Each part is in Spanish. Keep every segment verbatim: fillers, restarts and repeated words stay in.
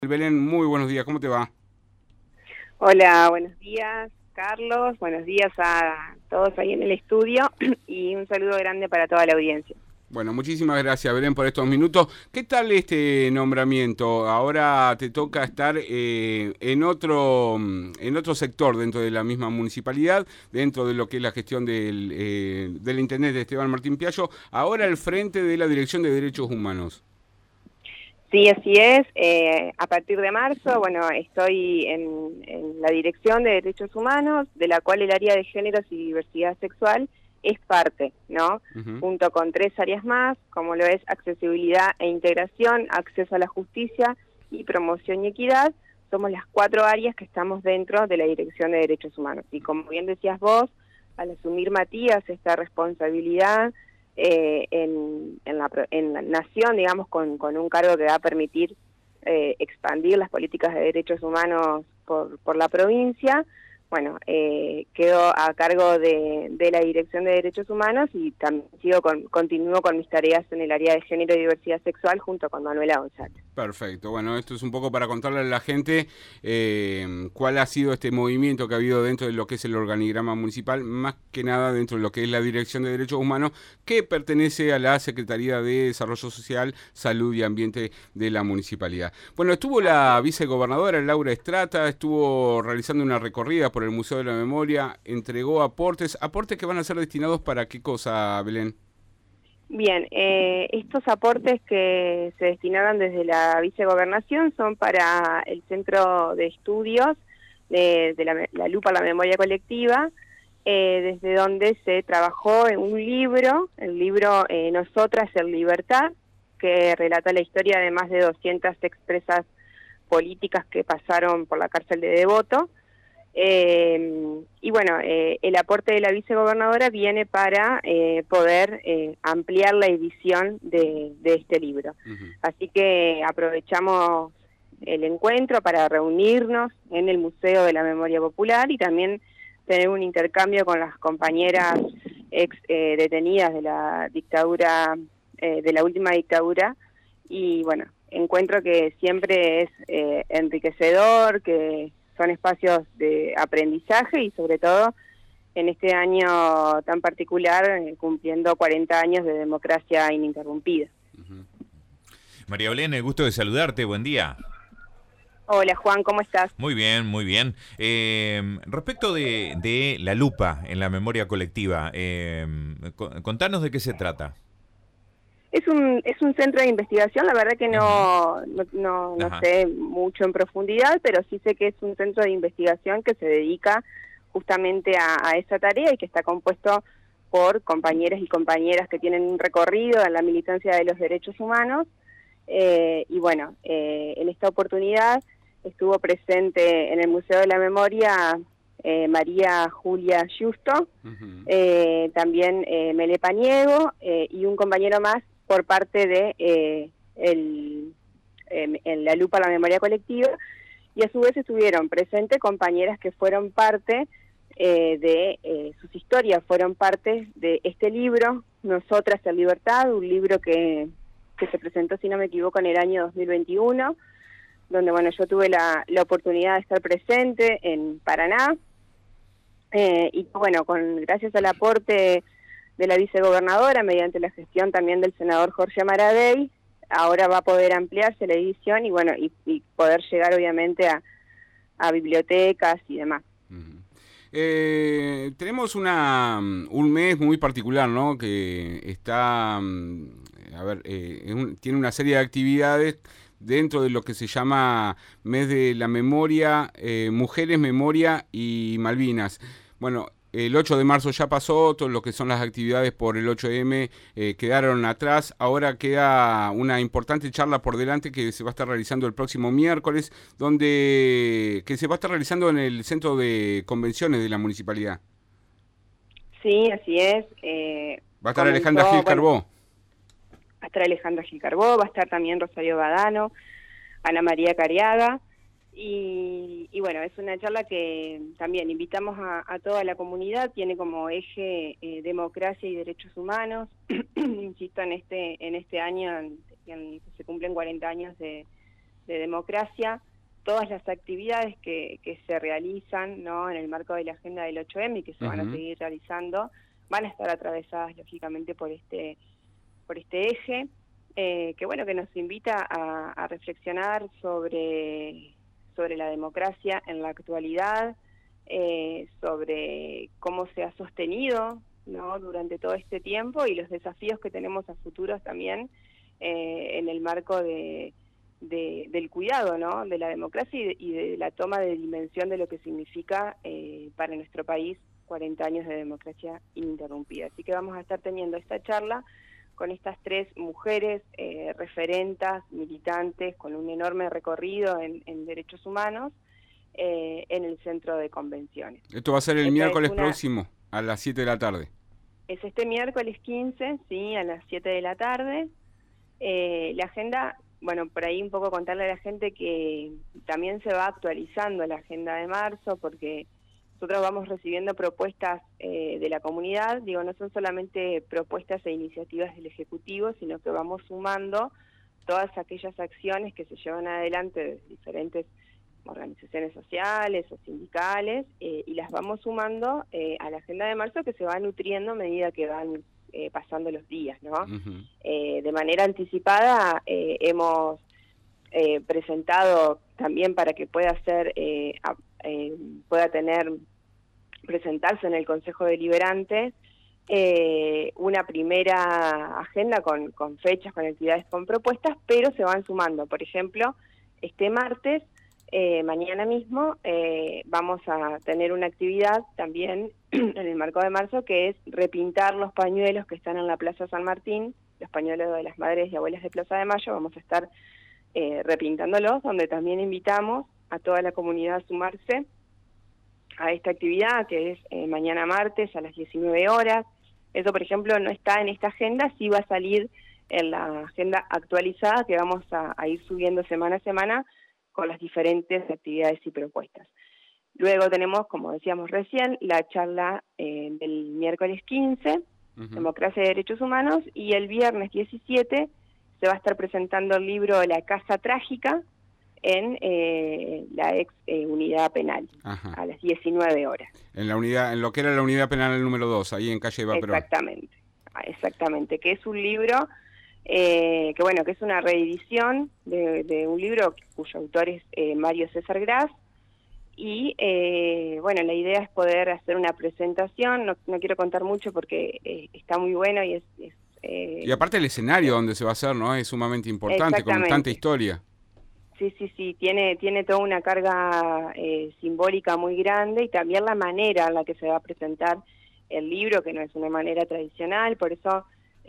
Belén, muy buenos días, ¿cómo te va? Hola, buenos días, Carlos. Buenos días a todos ahí en el estudio y un saludo grande para toda la audiencia. Bueno, muchísimas gracias, Belén, por estos minutos. ¿Qué tal este nombramiento? Ahora te toca estar eh, en otro mm, en otro sector dentro de la misma municipalidad, dentro de lo que es la gestión del, eh, del intendente Esteban Martín Piallo, ahora al frente de la Dirección de Derechos Humanos. Sí, así es. Eh, a partir de marzo, bueno, estoy en, en la Dirección de Derechos Humanos, de la cual el área de géneros y diversidad sexual es parte, ¿no? Ujú. Junto con tres áreas más, como lo es accesibilidad e integración, acceso a la justicia y promoción y equidad, somos las cuatro áreas que estamos dentro de la Dirección de Derechos Humanos. Y como bien decías vos, al asumir Matías esta responsabilidad, Eh, en, en, la, en la nación, digamos, con, con un cargo que va a permitir eh, expandir las políticas de derechos humanos por, por la provincia. Bueno, eh, quedo a cargo de, de la Dirección de Derechos Humanos y también sigo con, continúo con mis tareas en el área de género y diversidad sexual junto con Manuela González. Perfecto, bueno, esto es un poco para contarle a la gente eh, cuál ha sido este movimiento que ha habido dentro de lo que es el organigrama municipal, más que nada dentro de lo que es la Dirección de Derechos Humanos, que pertenece a la Secretaría de Desarrollo Social, Salud y Ambiente de la municipalidad. Bueno, estuvo Así la es. vicegobernadora Laura Estrata, estuvo realizando una recorrida por el Museo de la Memoria, entregó aportes, aportes que van a ser destinados para qué cosa, Belén. Bien, eh, estos aportes que se destinaron desde la vicegobernación son para el Centro de Estudios de, de la, la Lupa a la Memoria Colectiva, eh, desde donde se trabajó en un libro, el libro eh, Nosotras en Libertad, que relata la historia de más de doscientas expresas políticas que pasaron por la cárcel de Devoto. Eh, y bueno, eh, el aporte de la vicegobernadora viene para eh, poder eh, ampliar la edición de, de este libro. Ujú. Así que aprovechamos el encuentro para reunirnos en el Museo de la Memoria Popular y también tener un intercambio con las compañeras ex eh, detenidas de la dictadura, eh, de la última dictadura. Y bueno, encuentro que siempre es eh, enriquecedor, que son espacios de aprendizaje y sobre todo en este año tan particular, eh, cumpliendo cuarenta años de democracia ininterrumpida. Ujú. María Belén, el gusto de saludarte, buen día. Hola Juan, ¿cómo estás? Muy bien, muy bien. Eh, respecto de, de la lupa en la memoria colectiva, eh, co- contanos de qué se trata. Es un, es un centro de investigación, la verdad que Ujú. no, no, no, no Ajá. sé mucho en profundidad, pero sí sé que es un centro de investigación que se dedica justamente a, a esa tarea y que está compuesto por compañeros y compañeras que tienen un recorrido en la militancia de los derechos humanos. Eh, y bueno, eh, en esta oportunidad estuvo presente en el Museo de la Memoria eh, María Julia Justo, Ujú. eh, también eh, Mele Paniego eh, y un compañero más por parte de eh, el, eh, en la lupa a la memoria colectiva, y a su vez estuvieron presentes compañeras que fueron parte eh, de eh, sus historias, fueron parte de este libro, Nosotras en Libertad, un libro que, que se presentó, si no me equivoco, en el año dos mil veintiuno, donde bueno, yo tuve la, la oportunidad de estar presente en Paraná, eh, y bueno, con gracias al aporte de la vicegobernadora, mediante la gestión también del senador Jorge Maradei, ahora va a poder ampliarse la edición y bueno, y, y poder llegar obviamente a, a bibliotecas y demás. Ujú. Eh, tenemos una, mm, un mes muy particular, ¿no? Que está, mm, a ver, eh, es un- tiene una serie de actividades dentro de lo que se llama Mes de la Memoria, eh, Mujeres, Memoria y Malvinas. Bueno, el ocho de marzo ya pasó, todo lo que son las actividades por el ocho eme eh, quedaron atrás. Ahora queda una importante charla por delante que se va a estar realizando el próximo miércoles, donde que se va a estar realizando en el centro de convenciones de la municipalidad. Sí, así es. Eh, Va a estar Alejandra comenzó, Gil bueno, Carbó. va a estar Alejandra Gil Carbó, va a estar también Rosario Badano, Ana María Cariaga. Y, y bueno, es una charla que también invitamos a, a toda la comunidad, tiene como eje eh, democracia y derechos humanos. Insisto, en este en este año en, en que se cumplen cuarenta años de, de democracia, todas las actividades que, que se realizan, ¿no?, en el marco de la agenda del ocho eme y que se uh-huh. van a seguir realizando, van a estar atravesadas lógicamente por este, por este eje, eh, que bueno, que nos invita a, a reflexionar sobre, sobre la democracia en la actualidad, eh, sobre cómo se ha sostenido, ¿no?, durante todo este tiempo y los desafíos que tenemos a futuros también eh, en el marco de De, del cuidado, ¿no?, de la democracia y de, y de la toma de dimensión de lo que significa eh, para nuestro país cuarenta años de democracia ininterrumpida. Así que vamos a estar teniendo esta charla con estas tres mujeres eh, referentas, militantes, con un enorme recorrido en, en derechos humanos eh, en el centro de convenciones. Esto va a ser el Esta miércoles una, próximo, a las siete de la tarde. Es este miércoles quince, sí, a las siete de la tarde. Eh, la agenda... Bueno, por ahí un poco contarle a la gente que también se va actualizando la agenda de marzo, porque nosotros vamos recibiendo propuestas eh, de la comunidad, digo, no son solamente propuestas e iniciativas del Ejecutivo, sino que vamos sumando todas aquellas acciones que se llevan adelante de diferentes organizaciones sociales o sindicales, eh, y las vamos sumando eh, a la agenda de marzo, que se va nutriendo a medida que van Eh, pasando los días, ¿no? Uh-huh. Eh, de manera anticipada eh, hemos eh, presentado también para que pueda ser, eh, a, eh, pueda tener, presentarse en el Consejo Deliberante eh, una primera agenda con, con fechas, con actividades, con propuestas, pero se van sumando. Por ejemplo, este martes, eh, mañana mismo, eh, vamos a tener una actividad también en el marco de marzo, que es repintar los pañuelos que están en la Plaza San Martín, los pañuelos de las madres y abuelas de Plaza de Mayo. Vamos a estar eh, repintándolos, donde también invitamos a toda la comunidad a sumarse a esta actividad, que es eh, mañana martes a las diecinueve horas. Eso, por ejemplo, no está en esta agenda, sí va a salir en la agenda actualizada, que vamos a, a ir subiendo semana a semana con las diferentes actividades y propuestas. Luego tenemos, como decíamos recién, la charla eh, del miércoles quince, uh-huh. Democracia y Derechos Humanos, y el viernes diecisiete se va a estar presentando el libro La Casa Trágica en eh, la ex eh, unidad penal, Ajá. a las diecinueve horas. En la unidad, en lo que era la unidad penal número dos, ahí en calle Eva Perón. Exactamente, exactamente, que es un libro eh, que bueno, que es una reedición de, de un libro cuyo autor es eh, Mario César Gras. Y eh, bueno, la idea es poder hacer una presentación, no, no quiero contar mucho porque eh, está muy bueno y es... es eh, y aparte el escenario donde se va a hacer, ¿no? Es sumamente importante, con tanta historia. Sí, sí, sí, tiene, tiene toda una carga eh, simbólica muy grande, y también la manera en la que se va a presentar el libro, que no es una manera tradicional, por eso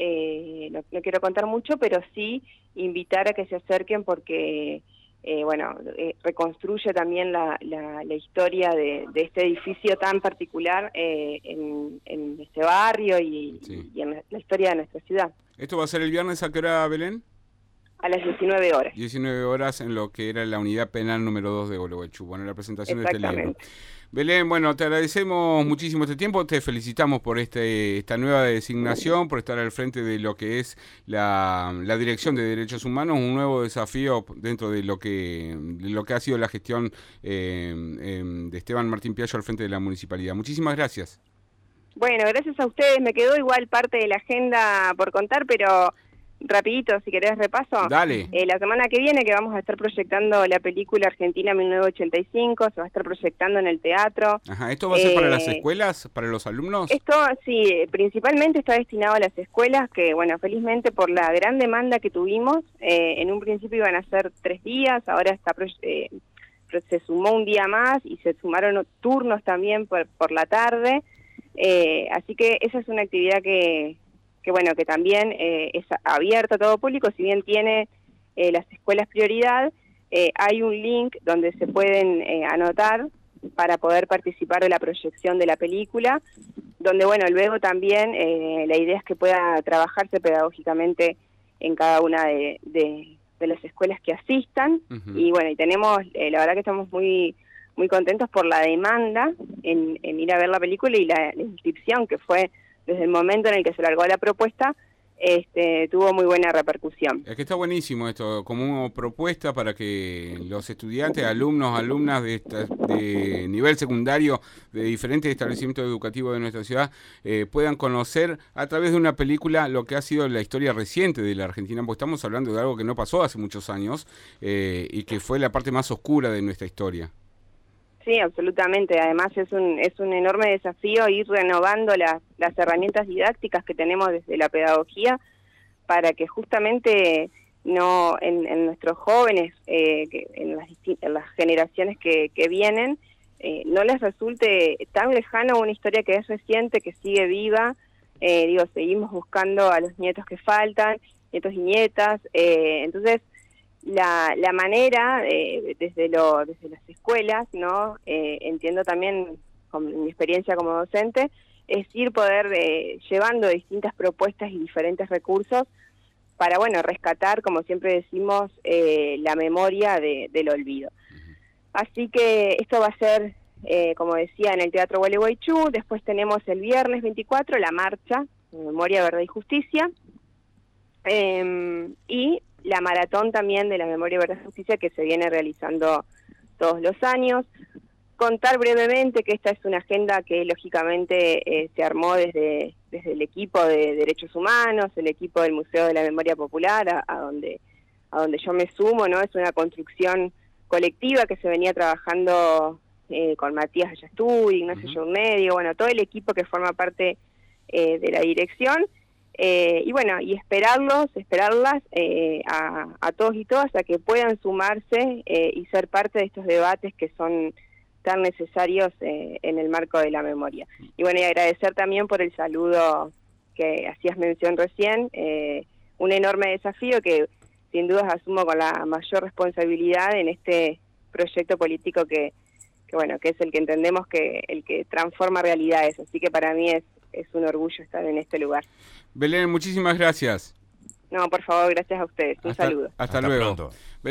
eh, no, no quiero contar mucho, pero sí invitar a que se acerquen porque... Eh, bueno, eh, reconstruye también la, la, la historia de, de este edificio tan particular eh, en, en este barrio y, sí. y en la, la historia de nuestra ciudad. ¿Esto va a ser el viernes a qué hora, Belén? A las diecinueve horas. diecinueve horas en lo que era la unidad penal número dos de Gualeguaychú. Bueno, la presentación de este libro. Belén, bueno, te agradecemos muchísimo este tiempo, te felicitamos por este esta nueva designación, por estar al frente de lo que es la, la Dirección de Derechos Humanos, un nuevo desafío dentro de lo que de lo que ha sido la gestión eh, eh, de Esteban Martín Piallo al frente de la municipalidad. Muchísimas gracias. Bueno, gracias a ustedes, me quedó igual parte de la agenda por contar, pero... Rapidito, si querés repaso. Dale. Eh, la semana que viene, que vamos a estar proyectando la película Argentina mil novecientos ochenta y cinco, se va a estar proyectando en el teatro. Ajá, ¿esto va a ser eh, para las escuelas, para los alumnos? Esto, sí, principalmente está destinado a las escuelas, que, bueno, felizmente por la gran demanda que tuvimos, eh, en un principio iban a ser tres días, ahora está eh, se sumó un día más y se sumaron turnos también por, por la tarde, eh, así que esa es una actividad que... que bueno, que también eh, es abierto a todo público, si bien tiene eh, las escuelas prioridad, eh, hay un link donde se pueden eh, anotar para poder participar de la proyección de la película, donde bueno, luego también eh, la idea es que pueda trabajarse pedagógicamente en cada una de, de, de las escuelas que asistan, uh-huh. y bueno, y tenemos, eh, la verdad que estamos muy muy contentos por la demanda en, en ir a ver la película y la, la inscripción que fue desde el momento en el que se largó la propuesta, este, tuvo muy buena repercusión. Es que está buenísimo esto, como propuesta para que los estudiantes, alumnos, alumnas de, esta, de nivel secundario de diferentes establecimientos educativos de nuestra ciudad eh, puedan conocer a través de una película lo que ha sido la historia reciente de la Argentina, porque estamos hablando de algo que no pasó hace muchos años eh, y que fue la parte más oscura de nuestra historia. Sí, absolutamente. Además es un es un enorme desafío ir renovando las, las herramientas didácticas que tenemos desde la pedagogía para que justamente no en, en nuestros jóvenes, eh, que en, las en las generaciones que, que vienen, eh, no les resulte tan lejano una historia que es reciente, que sigue viva. Eh, digo, seguimos buscando a los nietos que faltan, nietos y nietas. Eh, entonces, La, la manera, eh, desde, lo, desde las escuelas, ¿no? Eh, entiendo también, con mi experiencia como docente, es ir poder eh, llevando distintas propuestas y diferentes recursos para, bueno, rescatar, como siempre decimos, eh, la memoria de, del olvido. Así que esto va a ser, eh, como decía, en el Teatro Gualeguaychú. Después tenemos el viernes veinticuatro la marcha, Memoria, Verdad y Justicia, eh, y la maratón también de la Memoria, Verdad y Justicia, que se viene realizando todos los años. Contar brevemente que esta es una agenda que lógicamente eh, se armó desde, desde el equipo de Derechos Humanos, el equipo del Museo de la Memoria Popular, a, a, donde, a donde yo me sumo, ¿no? Es una construcción colectiva que se venía trabajando eh, con Matías Ayastú, Ignacio uh-huh. Yourmedio, bueno, todo el equipo que forma parte eh, de la dirección. Eh, y bueno, y esperarlos, esperarlas eh, a, a todos y todas a que puedan sumarse eh, y ser parte de estos debates que son tan necesarios eh, en el marco de la memoria. Y bueno, y agradecer también por el saludo que hacías mención recién, eh, un enorme desafío que sin dudas asumo con la mayor responsabilidad en este proyecto político que, que bueno, que es el que entendemos que el que transforma realidades, así que para mí es es un orgullo estar en este lugar. Belén, muchísimas gracias. No, por favor, gracias a ustedes. Un hasta, saludo. Hasta, hasta luego. Pronto.